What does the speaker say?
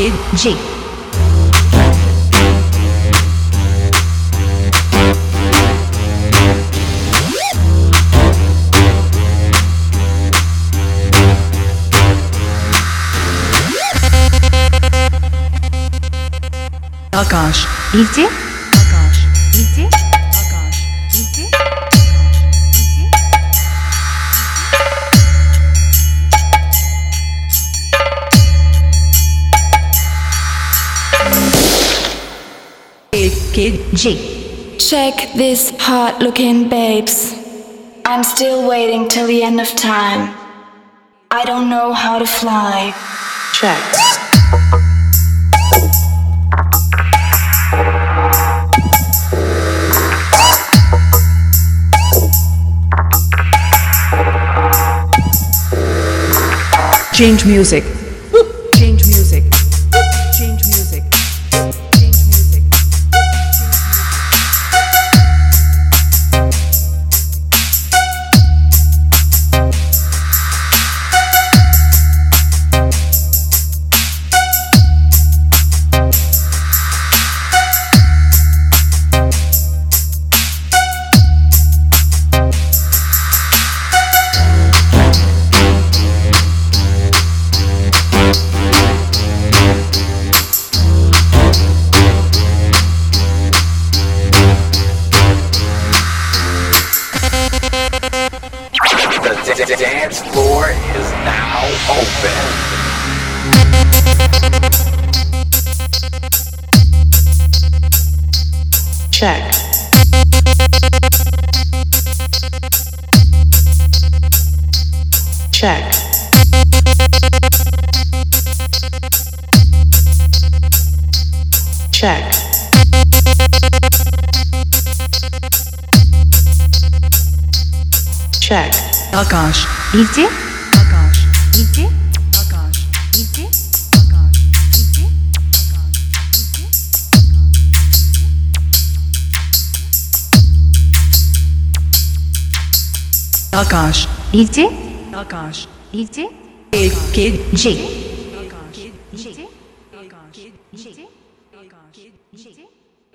Kid G. Akash DJ. Akash DJ. Akash DJ. Kid G. Check this hot looking babes. I'm still waiting till the end of time. I don't know how to fly. Check. Change music. Change music. Change music. Change music. The dance floor is now open. Check. Check. Check. Check. Akash DJ. Akash DJ. Akash DJ. Akash DJ. Akash DJ. Akash DJ. Kid G.